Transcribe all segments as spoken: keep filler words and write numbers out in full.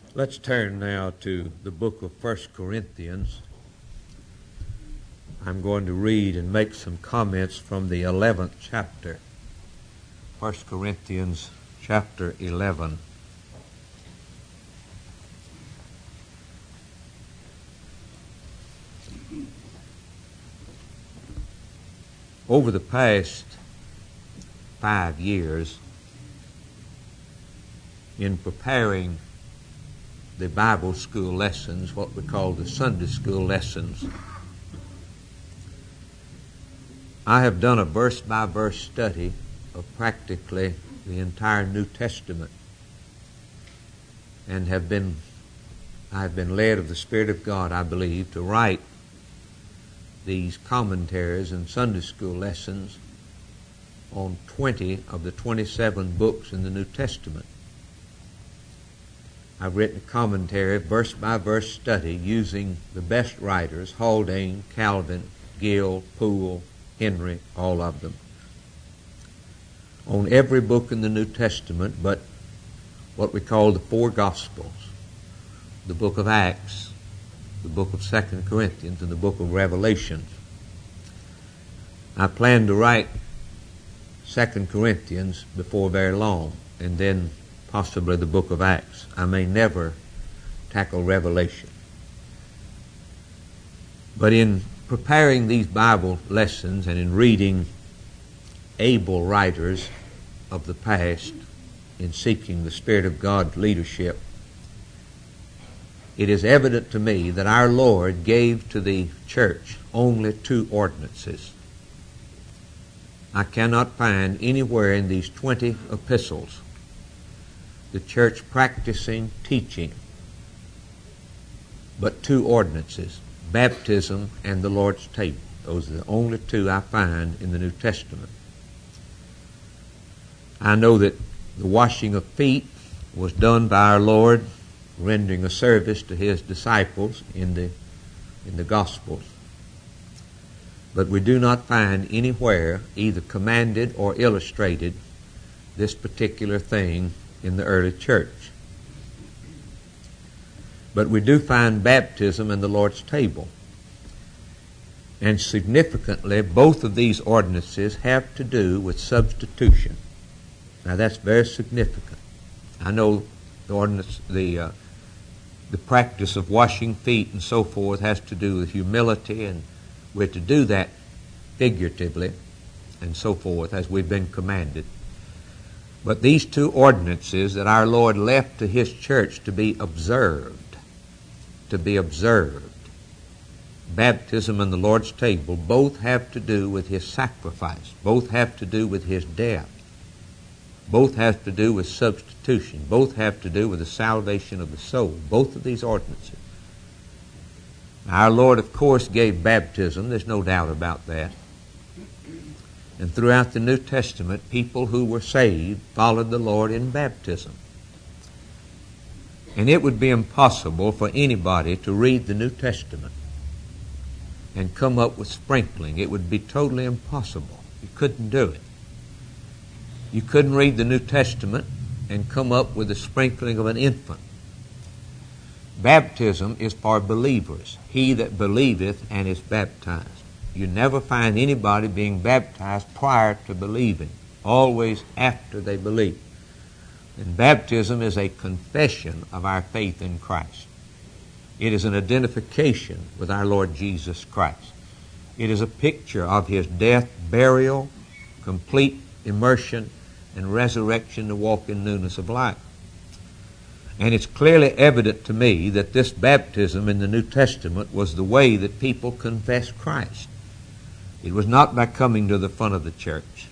Let's turn now to the book of First Corinthians. I'm going to read and make some comments from the eleventh chapter. First Corinthians chapter eleven. Over the past five years, in preparing the Bible school lessons, what we call the Sunday school lessons, I have done a verse-by-verse study of practically the entire New Testament, and have been, I have been led of the Spirit of God, I believe, to write these commentaries and Sunday school lessons on twenty of the twenty-seven books in the New Testament. I've written a commentary, verse-by-verse study, using the best writers, Haldane, Calvin, Gill, Poole, Henry, all of them, on every book in the New Testament but what we call the four Gospels, the book of Acts, the book of Second Corinthians, and the book of Revelation. I plan to write Second Corinthians before very long, and then possibly the book of Acts. I may never tackle Revelation. But in preparing these Bible lessons and in reading able writers of the past, in seeking the Spirit of God's leadership, it is evident to me that our Lord gave to the church only two ordinances. I cannot find anywhere in these twenty epistles the church practicing, teaching, but two ordinances, baptism and the Lord's table. Those are the only two I find in the New Testament. I know that the washing of feet was done by our Lord, rendering a service to His disciples in the, in the Gospels. But we do not find anywhere either commanded or illustrated this particular thing in the early church. But we do find baptism and the Lord's table. And significantly, both of these ordinances have to do with substitution. Now that's very significant. I know the ordinance, the uh, the practice of washing feet and so forth has to do with humility, and we're to do that figuratively and so forth as we've been commanded. But these two ordinances that our Lord left to His church to be observed, to be observed, baptism and the Lord's table, both have to do with His sacrifice. Both have to do with His death. Both have to do with substitution. Both have to do with the salvation of the soul. Both of these ordinances. Our Lord, of course, gave baptism. There's no doubt about that. And throughout the New Testament, people who were saved followed the Lord in baptism. And it would be impossible for anybody to read the New Testament and come up with sprinkling. It would be totally impossible. You couldn't do it. You couldn't read the New Testament and come up with the sprinkling of an infant. Baptism is for believers. He that believeth and is baptized. You never find anybody being baptized prior to believing, always after they believe. And baptism is a confession of our faith in Christ. It is an identification with our Lord Jesus Christ. It is a picture of His death, burial, complete immersion, and resurrection to walk in newness of life. And it's clearly evident to me that this baptism in the New Testament was the way that people confessed Christ. It was not by coming to the front of the church.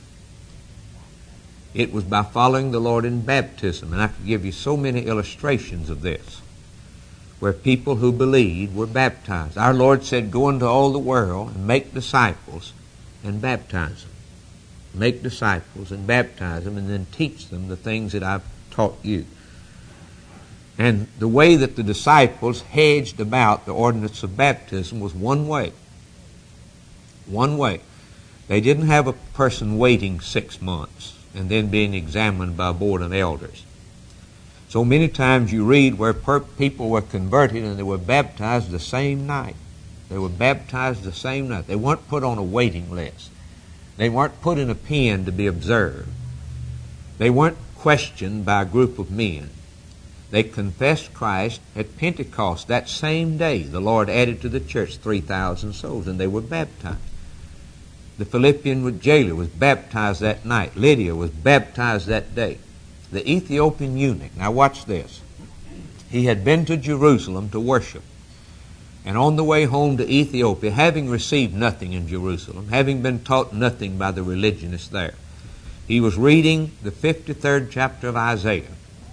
It was by following the Lord in baptism. And I could give you so many illustrations of this, where people who believed were baptized. Our Lord said, go into all the world and make disciples and baptize them. Make disciples and baptize them, and then teach them the things that I've taught you. And the way that the disciples hedged about the ordinance of baptism was one way. One way. They didn't have a person waiting six months and then being examined by a board of elders. So many times you read where per- people were converted and they were baptized the same night. They were baptized the same night. They weren't put on a waiting list. They weren't put in a pen to be observed. They weren't questioned by a group of men. They confessed Christ at Pentecost. That same day, the Lord added to the church three thousand souls, and they were baptized. The Philippian jailer was baptized that night. Lydia was baptized that day. The Ethiopian eunuch, now watch this. He had been to Jerusalem to worship. And on the way home to Ethiopia, having received nothing in Jerusalem, having been taught nothing by the religionists there, he was reading the fifty-third chapter of Isaiah,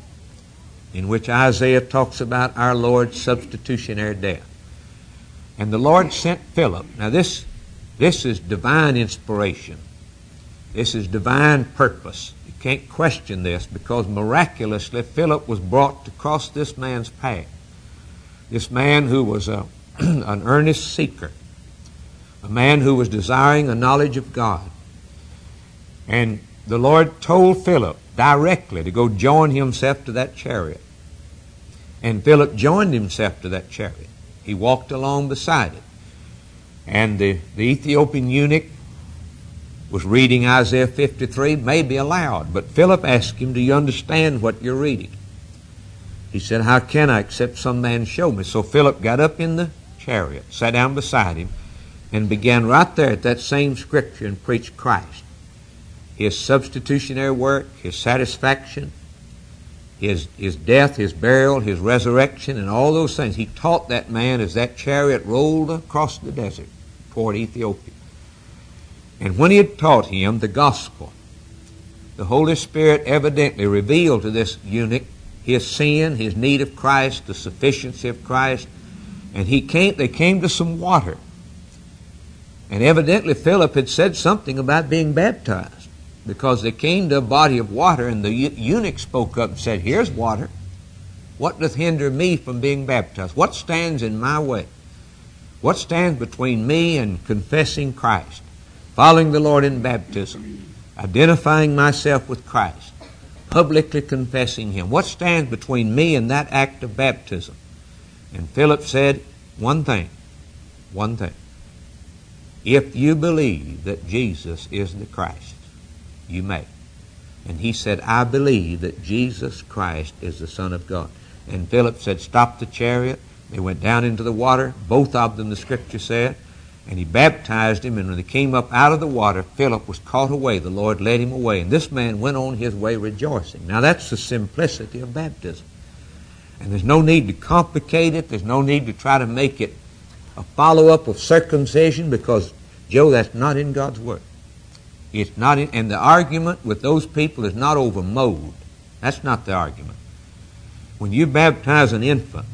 in which Isaiah talks about our Lord's substitutionary death. And the Lord sent Philip. Now this, this is divine inspiration. This is divine purpose. You can't question this, because miraculously Philip was brought to cross this man's path. This man who was a, an earnest seeker, a man who was desiring a knowledge of God. And the Lord told Philip directly to go join himself to that chariot. And Philip joined himself to that chariot. He walked along beside it. And the, the Ethiopian eunuch was reading Isaiah fifty-three, maybe aloud. But Philip asked him, do you understand what you're reading? He said, how can I except some man show me? So Philip got up in the chariot, sat down beside him, and began right there at that same scripture and preached Christ. His substitutionary work, his satisfaction, his, his death, his burial, his resurrection, and all those things. He taught that man as that chariot rolled across the desert toward Ethiopia. And when he had taught him the gospel, the Holy Spirit evidently revealed to this eunuch his sin, his need of Christ, the sufficiency of Christ. And he came, they came to some water. And evidently Philip had said something about being baptized, because they came to a body of water, and the eunuch spoke up and said, here's water. What doth hinder me from being baptized? What stands in my way? What stands between me and confessing Christ, following the Lord in baptism, identifying myself with Christ, publicly confessing Him? What stands between me and that act of baptism? And Philip said, one thing, one thing. If you believe that Jesus is the Christ, you may. And he said, I believe that Jesus Christ is the Son of God. And Philip said, stop the chariot. They went down into the water, both of them, the Scripture said, and he baptized him. And when they came up out of the water, Philip was caught away. The Lord led him away. And this man went on his way rejoicing. Now that's the simplicity of baptism. And there's no need to complicate it. There's no need to try to make it a follow-up of circumcision, because, Joe, that's not in God's Word. It's not in, and the argument with those people is not over mode. That's not the argument. When you baptize an infant,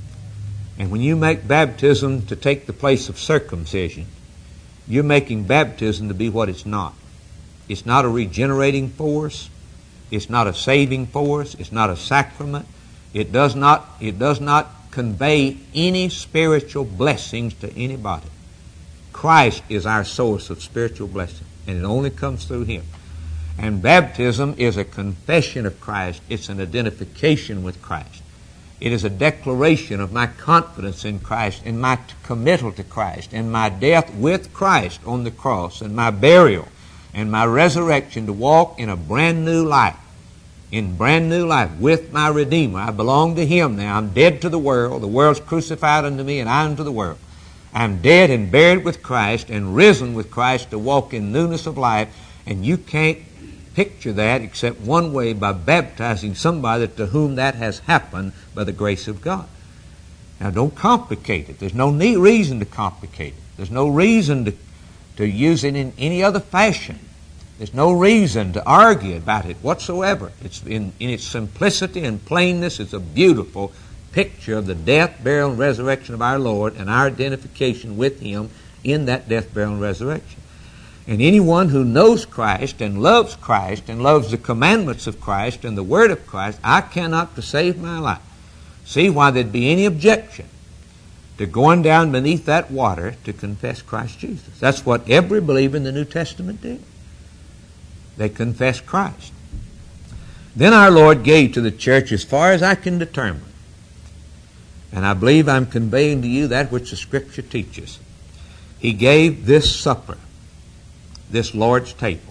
and when you make baptism to take the place of circumcision, you're making baptism to be what it's not. It's not a regenerating force. It's not a saving force. It's not a sacrament. It does not, it does not convey any spiritual blessings to anybody. Christ is our source of spiritual blessing, and it only comes through Him. And baptism is a confession of Christ. It's an identification with Christ. It is a declaration of my confidence in Christ, and my committal to Christ, and my death with Christ on the cross, and my burial, and my resurrection to walk in a brand new life. In brand new life with my Redeemer. I belong to Him now. I'm dead to the world. The world's crucified unto me, and I unto the world. I'm dead and buried with Christ and risen with Christ to walk in newness of life. And you can't picture that except one way, by baptizing somebody to whom that has happened by the grace of God. Now don't complicate it. There's no need, reason to complicate it. There's no reason to, to use it in any other fashion. There's no reason to argue about it whatsoever. It's in, in its simplicity and plainness. It's a beautiful picture of the death, burial, and resurrection of our Lord, and our identification with Him in that death, burial, and resurrection. And anyone who knows Christ and loves Christ and loves the commandments of Christ and the Word of Christ, I cannot, to save my life, see why there'd be any objection to going down beneath that water to confess Christ Jesus. That's what every believer in the New Testament did. They confessed Christ. Then our Lord gave to the church, as far as I can determine, and I believe I'm conveying to you that which the Scripture teaches, He gave this supper, this Lord's table.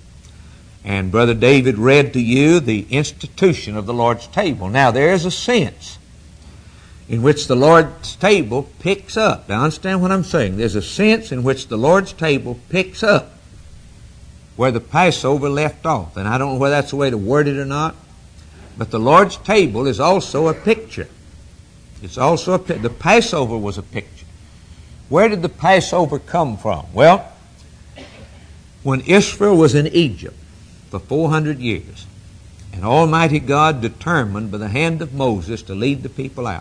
And Brother David read to you the institution of the Lord's table. Now, there is a sense in which the Lord's table picks up. Now, understand what I'm saying. There's a sense in which the Lord's table picks up where the Passover left off. And I don't know whether that's the way to word it or not, but the Lord's table is also a picture. It's also a picture. The Passover was a picture. Where did the Passover come from? Well, when Israel was in Egypt for four hundred years, and Almighty God determined by the hand of Moses to lead the people out,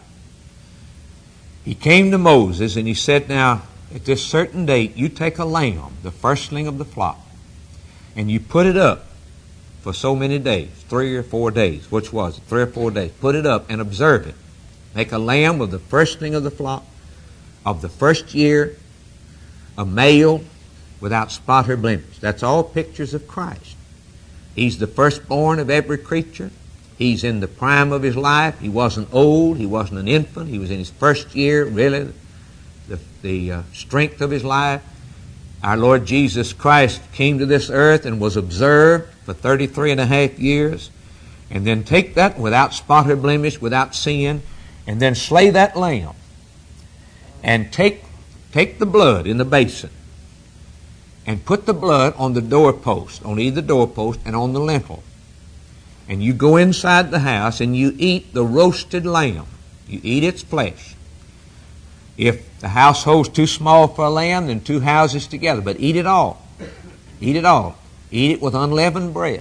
He came to Moses and He said, now, at this certain date, you take a lamb, the firstling of the flock, and you put it up for so many days, three or four days. Which was it? Three or four days. Put it up and observe it. Make a lamb of the firstling of the flock, of the first year, a male, without spot or blemish. That's all pictures of Christ. He's the firstborn of every creature. He's in the prime of His life. He wasn't old. He wasn't an infant. He was in His first year, really, the, the uh, strength of His life. Our Lord Jesus Christ came to this earth and was observed for thirty-three and a half years. And then take that without spot or blemish, without sin, and then slay that lamb. And take, take the blood in the basin and put the blood on the doorpost, on either doorpost and on the lintel. And you go inside the house and you eat the roasted lamb. You eat its flesh. If the household's too small for a lamb, then two houses together. But eat it all. Eat it all. Eat it with unleavened bread.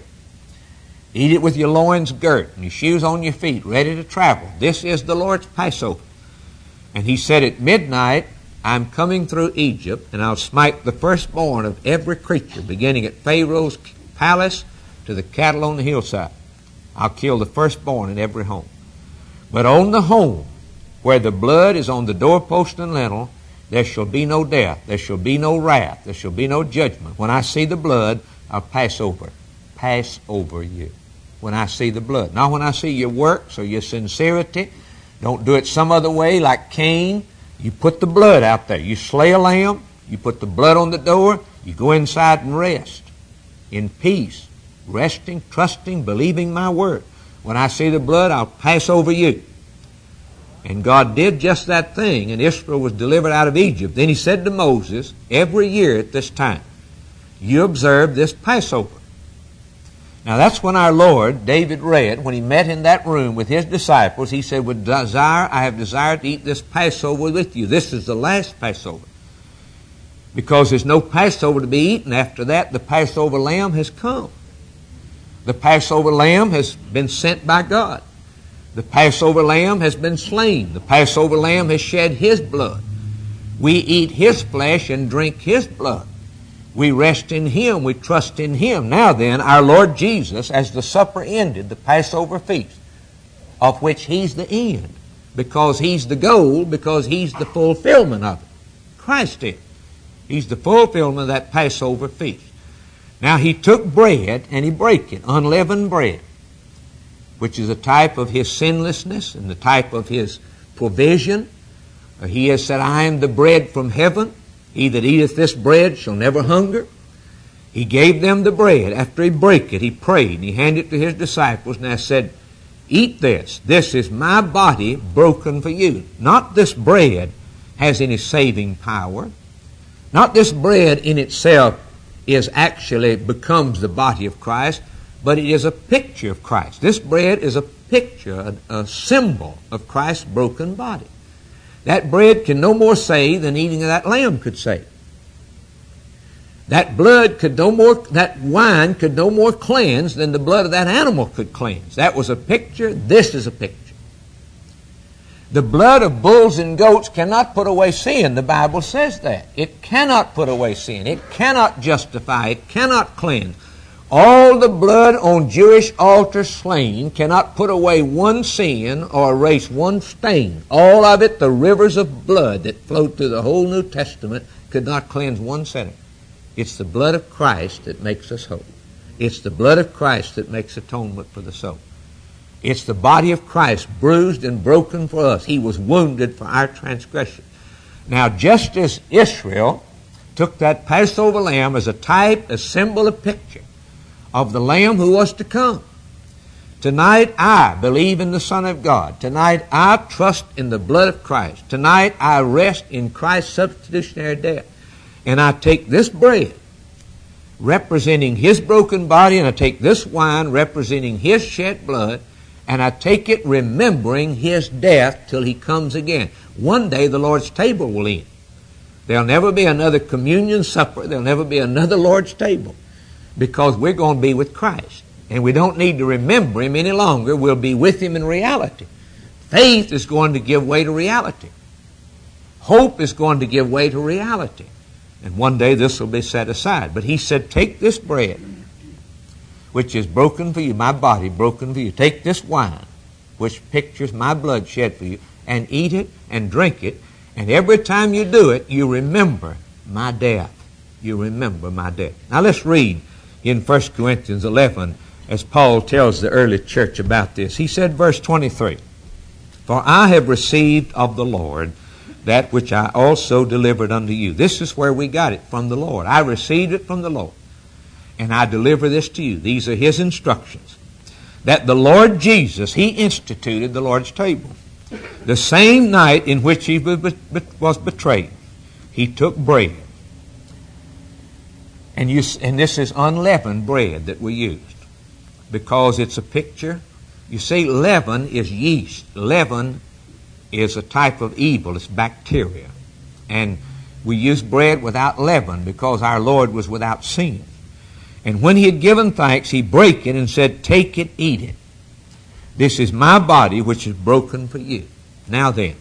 Eat it with your loins girt and your shoes on your feet, ready to travel. This is the Lord's Passover. And He said at midnight, I'm coming through Egypt, and I'll smite the firstborn of every creature, beginning at Pharaoh's palace to the cattle on the hillside. I'll kill the firstborn in every home. But on the home where the blood is on the doorpost and lintel, there shall be no death, there shall be no wrath, there shall be no judgment. When I see the blood, I'll pass over. Pass over you. When I see the blood. Not when I see your works or your sincerity. Don't do it some other way like Cain. You put the blood out there. You slay a lamb. You put the blood on the door. You go inside and rest in peace. Resting, trusting, believing my word. When I see the blood, I'll pass over you. And God did just that thing, and Israel was delivered out of Egypt. Then He said to Moses, every year at this time, you observe this Passover. Now that's when our Lord, David read, when he met in that room with his disciples, he said, with desire, I have desired to eat this Passover with you. This is the last Passover. Because there's no Passover to be eaten after that. The Passover lamb has come. The Passover lamb has been sent by God. The Passover lamb has been slain. The Passover lamb has shed His blood. We eat His flesh and drink His blood. We rest in Him. We trust in Him. Now then, our Lord Jesus, as the supper ended, the Passover feast, of which He's the end, because He's the goal, because He's the fulfillment of it. Christ is. He's the fulfillment of that Passover feast. Now He took bread and He brake it, unleavened bread, which is a type of His sinlessness and the type of His provision. He has said, I am the bread from heaven. He that eateth this bread shall never hunger. He gave them the bread. After He brake it, He prayed, and He handed it to His disciples, and I said, eat this. This is my body broken for you. Not this bread has any saving power. Not this bread in itself is actually becomes the body of Christ, but it is a picture of Christ. This bread is a picture, a, a symbol of Christ's broken body. That bread can no more save than eating of that lamb could save. That blood could no more, that wine could no more cleanse than the blood of that animal could cleanse. That was a picture. This is a picture. The blood of bulls and goats cannot put away sin. The Bible says that. It cannot put away sin. It cannot justify. It cannot cleanse. All the blood on Jewish altars slain cannot put away one sin or erase one stain. All of it, the rivers of blood that flowed through the whole New Testament, could not cleanse one sinner. It's the blood of Christ that makes us whole. It's the blood of Christ that makes atonement for the soul. It's the body of Christ bruised and broken for us. He was wounded for our transgression. Now, just as Israel took that Passover lamb as a type, a symbol, a picture of the Lamb who was to come, tonight I believe in the Son of God. Tonight I trust in the blood of Christ. Tonight I rest in Christ's substitutionary death. And I take this bread representing His broken body, and I take this wine representing His shed blood, and I take it remembering His death till He comes again. One day the Lord's table will end. There'll never be another communion supper. There'll never be another Lord's table, because we're going to be with Christ. And we don't need to remember Him any longer. We'll be with Him in reality. Faith is going to give way to reality. Hope is going to give way to reality. And one day this will be set aside. But He said, take this bread, which is broken for you, my body broken for you. Take this wine, which pictures my blood shed for you, and eat it and drink it. And every time you do it, you remember my death. You remember my death. Now let's read in First Corinthians eleven, as Paul tells the early church about this. He said, verse twenty-three, for I have received of the Lord that which I also delivered unto you. This is where we got it, from the Lord. I received it from the Lord, and I deliver this to you. These are His instructions. That the Lord Jesus, He instituted the Lord's table. The same night in which He was betrayed, He took bread. And, you, and this is unleavened bread that we used, because it's a picture. You see, leaven is yeast. Leaven is a type of evil. It's bacteria. And we use bread without leaven because our Lord was without sin. And when He had given thanks, He brake it and said, take it, eat it. This is my body which is broken for you. Now then,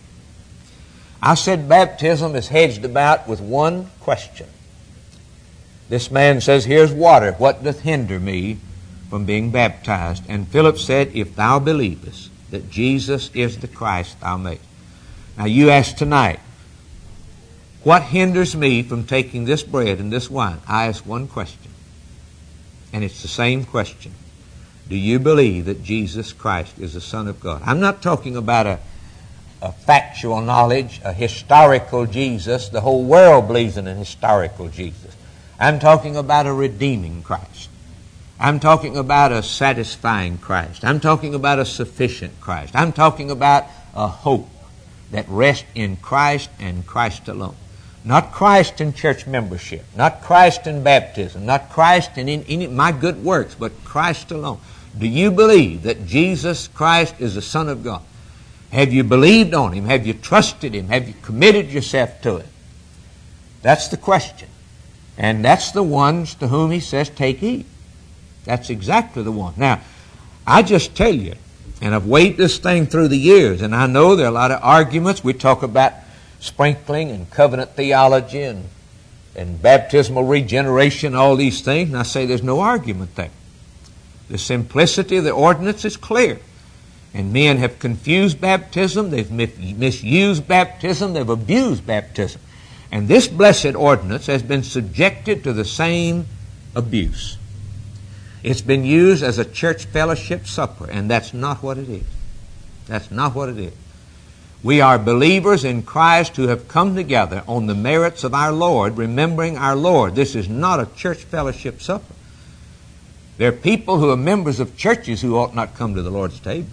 I said baptism is hedged about with one question. This man says, here's water. What doth hinder me from being baptized? And Philip said, if thou believest that Jesus is the Christ, thou mayest. Now you ask tonight, what hinders me from taking this bread and this wine? I ask one question, and it's the same question. Do you believe that Jesus Christ is the Son of God? I'm not talking about a, a factual knowledge, a historical Jesus. The whole world believes in a historical Jesus. I'm talking about a redeeming Christ. I'm talking about a satisfying Christ. I'm talking about a sufficient Christ. I'm talking about a hope that rests in Christ and Christ alone. Not Christ in church membership, not Christ in baptism, not Christ in any my good works, but Christ alone. Do you believe that Jesus Christ is the Son of God? Have you believed on Him? Have you trusted Him? Have you committed yourself to Him? That's the question. And that's the ones to whom He says, take, eat. That's exactly the one. Now, I just tell you, and I've weighed this thing through the years, and I know there are a lot of arguments. We talk about sprinkling and covenant theology and, and baptismal regeneration, all these things, and I say there's no argument there. The simplicity of the ordinance is clear. And men have confused baptism, they've misused baptism, they've abused baptism. And this blessed ordinance has been subjected to the same abuse. It's been used as a church fellowship supper, and that's not what it is. That's not what it is. We are believers in Christ who have come together on the merits of our Lord, remembering our Lord. This is not a church fellowship supper. There are people who are members of churches who ought not come to the Lord's table,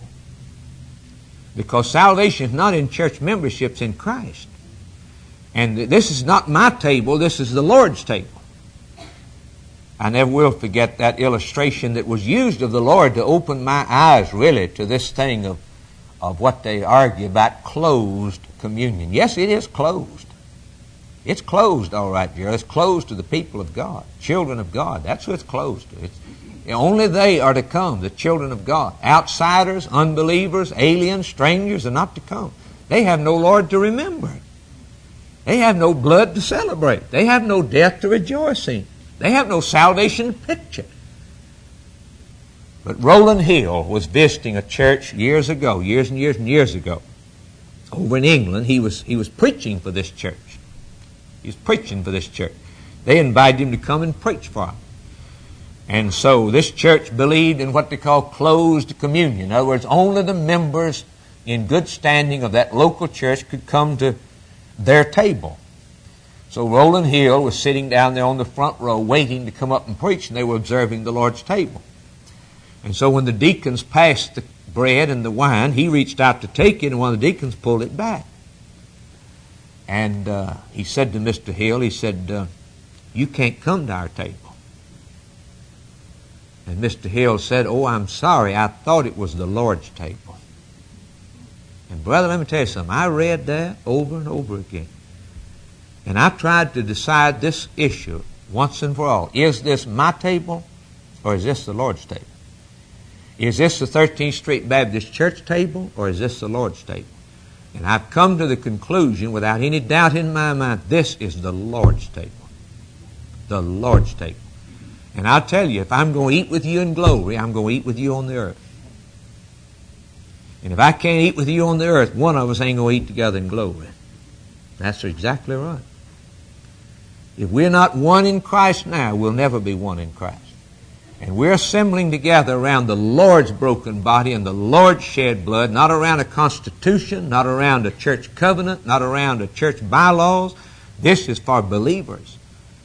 because salvation is not in church membership, it's in Christ. And this is not my table, this is the Lord's table. I never will forget that illustration that was used of the Lord to open my eyes really to this thing of, of what they argue about closed communion. Yes, it is closed. It's closed, all right, Gerald. It's closed to the people of God, children of God. That's who it's closed to. It's, only they are to come, the children of God. Outsiders, unbelievers, aliens, strangers are not to come. They have no Lord to remember. They have no blood to celebrate. They have no death to rejoice in. They have no salvation picture. But Rowland Hill was visiting a church years ago, years and years and years ago, over in England. He was, he was preaching for this church. He was preaching for this church. They invited him to come and preach for them. And so this church believed in what they call closed communion. In other words, only the members in good standing of that local church could come to their table. So Rowland Hill was sitting down there on the front row waiting to come up and preach, and they were observing the Lord's table. And so when the deacons passed the bread and the wine, he reached out to take it, and one of the deacons pulled it back. And uh, he said to Mister Hill, he said, uh, you can't come to our table. And Mister Hill said, oh, I'm sorry, I thought it was the Lord's table. And brother, let me tell you something. I read that over and over again. And I tried to decide this issue once and for all. Is this my table or is this the Lord's table? Is this the thirteenth Street Baptist Church table or is this the Lord's table? And I've come to the conclusion without any doubt in my mind, this is the Lord's table. The Lord's table. And I'll tell you, if I'm going to eat with you in glory, I'm going to eat with you on the earth. And if I can't eat with you on the earth, one of us ain't going to eat together in glory. That's exactly right. If we're not one in Christ now, we'll never be one in Christ. And we're assembling together around the Lord's broken body and the Lord's shed blood, not around a constitution, not around a church covenant, not around a church bylaws. This is for believers.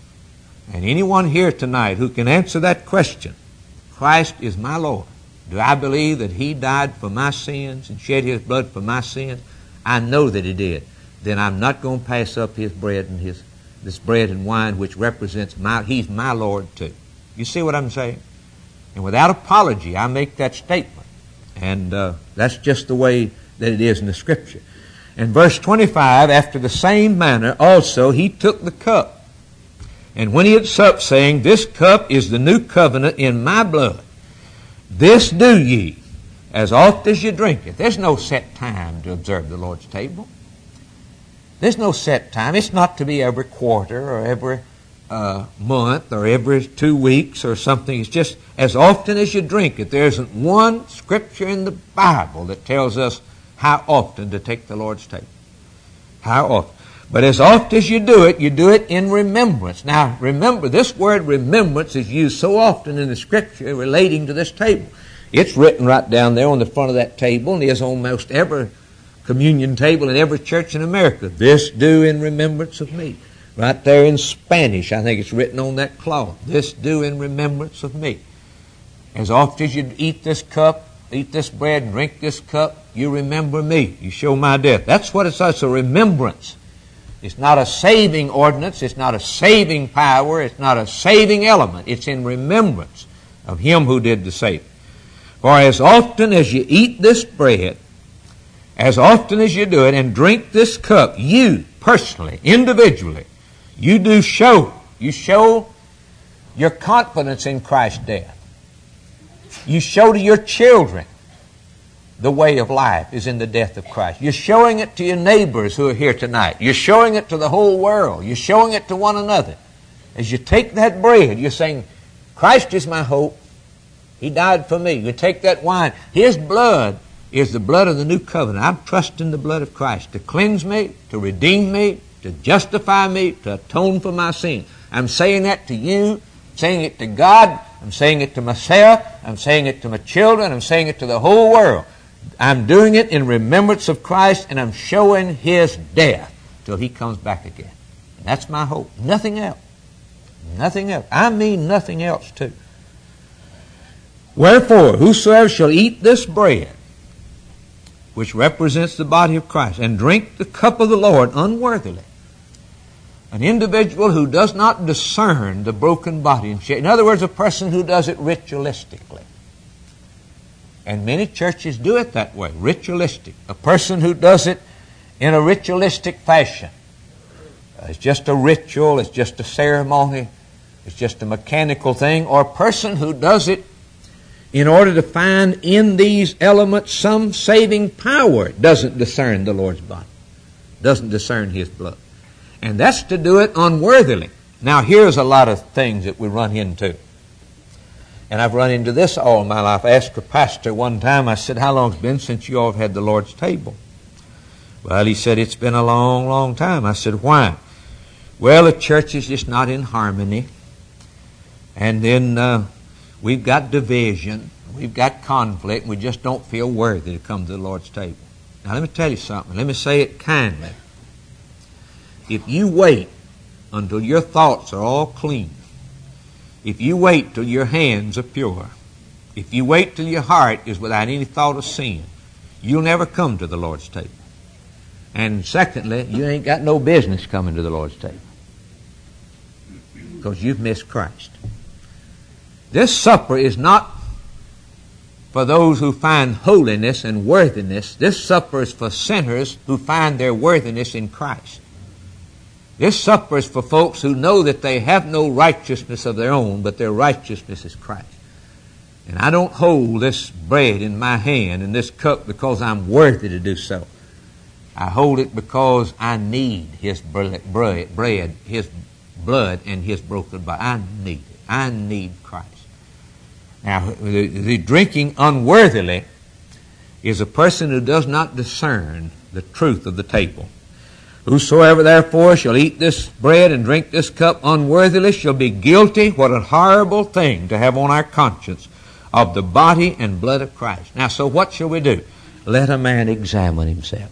And anyone here tonight who can answer that question, Christ is my Lord. Do I believe that He died for my sins and shed His blood for my sins? I know that He did. Then I'm not going to pass up His bread and His this bread and wine which represents my, He's my Lord too. You see what I'm saying? And without apology, I make that statement. And uh, that's just the way that it is in the Scripture. In verse twenty-five, after the same manner also He took the cup. And when He had supped, saying, this cup is the new covenant in my blood. This do ye, as oft as you drink it. There's no set time to observe the Lord's table. There's no set time. It's not to be every quarter or every uh, month or every two weeks or something. It's just as often as you drink it. There isn't one scripture in the Bible that tells us how often to take the Lord's table. How often. But as oft as you do it, you do it in remembrance. Now, remember, this word remembrance is used so often in the Scripture relating to this table. It's written right down there on the front of that table, and is on almost every communion table in every church in America. This do in remembrance of me. Right there in Spanish, I think it's written on that cloth. This do in remembrance of me. As oft as you eat this cup, eat this bread, and drink this cup, you remember me. You show my death. That's what it's, it's a remembrance. It's not a saving ordinance. It's not a saving power. It's not a saving element. It's in remembrance of Him who did the saving. For as often as you eat this bread, as often as you do it, and drink this cup, you personally, individually, you do show, you show your confidence in Christ's death. You show to your children the way of life is in the death of Christ. You're showing it to your neighbors who are here tonight. You're showing it to the whole world. You're showing it to one another. As you take that bread, you're saying, Christ is my hope. He died for me. You take that wine. His blood is the blood of the new covenant. I'm trusting the blood of Christ to cleanse me, to redeem me, to justify me, to atone for my sin. I'm saying that to you. I'm saying it to God. I'm saying it to myself. I'm saying it to my children. I'm saying it to the whole world. I'm doing it in remembrance of Christ, and I'm showing His death till He comes back again. And that's my hope. Nothing else. Nothing else. I mean nothing else too. Wherefore, whosoever shall eat this bread, which represents the body of Christ, and drink the cup of the Lord unworthily, an individual who does not discern the broken body and shed. In other words, a person who does it ritualistically. And many churches do it that way, ritualistic. A person who does it in a ritualistic fashion. It's just a ritual, it's just a ceremony, it's just a mechanical thing. Or a person who does it in order to find in these elements some saving power, doesn't discern the Lord's body, doesn't discern His blood. And that's to do it unworthily. Now here's a lot of things that we run into. And I've run into this all my life. I asked a pastor one time, I said, how long has it been since you all have had the Lord's table? Well, he said, it's been a long, long time. I said, why? Well, the church is just not in harmony. And then uh, we've got division, we've got conflict, and we just don't feel worthy to come to the Lord's table. Now let me tell you something. Let me say it kindly. If you wait until your thoughts are all clean, if you wait till your hands are pure, if you wait till your heart is without any thought of sin, you'll never come to the Lord's table. And secondly, you ain't got no business coming to the Lord's table, because you've missed Christ. This supper is not for those who find holiness and worthiness. This supper is for sinners who find their worthiness in Christ. This supper is for folks who know that they have no righteousness of their own, but their righteousness is Christ. And I don't hold this bread in my hand and this cup because I'm worthy to do so. I hold it because I need His bread, His blood, and His broken body. I need it. I need Christ. Now, the, the drinking unworthily is a person who does not discern the truth of the table. Whosoever therefore shall eat this bread and drink this cup unworthily shall be guilty, what a horrible thing to have on our conscience, of the body and blood of Christ. Now, so what shall we do? Let a man examine himself.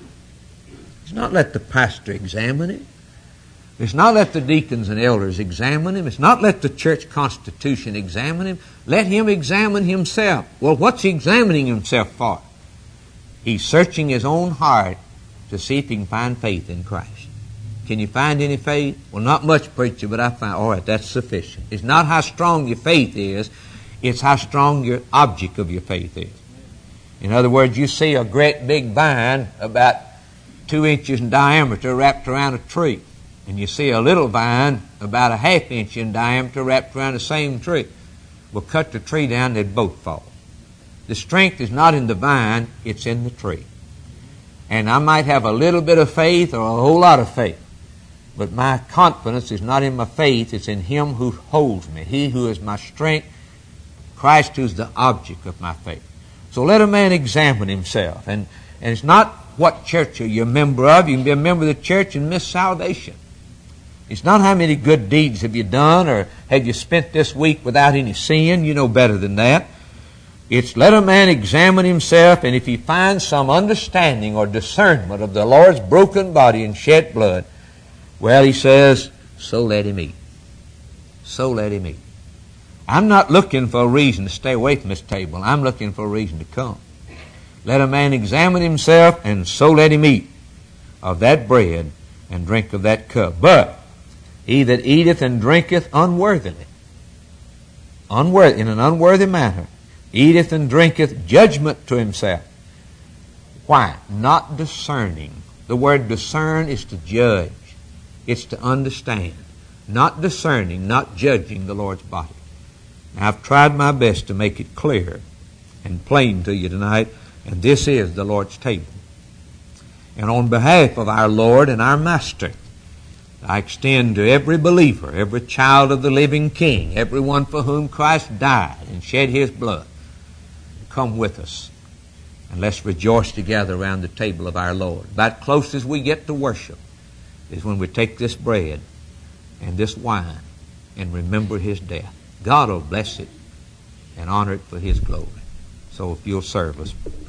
It's not let the pastor examine him. It's not let the deacons and elders examine him. It's not let the church constitution examine him. Let him examine himself. Well, what's he examining himself for? He's searching his own heart to see if he can find faith in Christ. Can you find any faith? Well, not much, preacher, but I find, all right, that's sufficient. It's not how strong your faith is. It's how strong your object of your faith is. In other words, you see a great big vine about two inches in diameter wrapped around a tree. And you see a little vine about a half inch in diameter wrapped around the same tree. Well, cut the tree down, they'd both fall. The strength is not in the vine, it's in the tree. And I might have a little bit of faith or a whole lot of faith, but my confidence is not in my faith, it's in Him who holds me, He who is my strength, Christ who's the object of my faith. So let a man examine himself. And, and it's not what church are you a member of. You can be a member of the church and miss salvation. It's not how many good deeds have you done or have you spent this week without any sin. You know better than that. It's let a man examine himself, and if he finds some understanding or discernment of the Lord's broken body and shed blood, well, he says, so let him eat. So let him eat. I'm not looking for a reason to stay away from this table. I'm looking for a reason to come. Let a man examine himself, and so let him eat of that bread and drink of that cup. But he that eateth and drinketh unworthily, unworthy, in an unworthy manner, eateth and drinketh judgment to himself. Why? Not discerning. The word discern is to judge. It's to understand. Not discerning, not judging the Lord's body. Now, I've tried my best to make it clear and plain to you tonight, and this is the Lord's table. And on behalf of our Lord and our Master, I extend to every believer, every child of the living King, everyone for whom Christ died and shed His blood, come with us and let's rejoice together around the table of our Lord. About close as we get to worship is when we take this bread and this wine and remember His death. God will bless it and honor it for His glory. So if you'll serve us.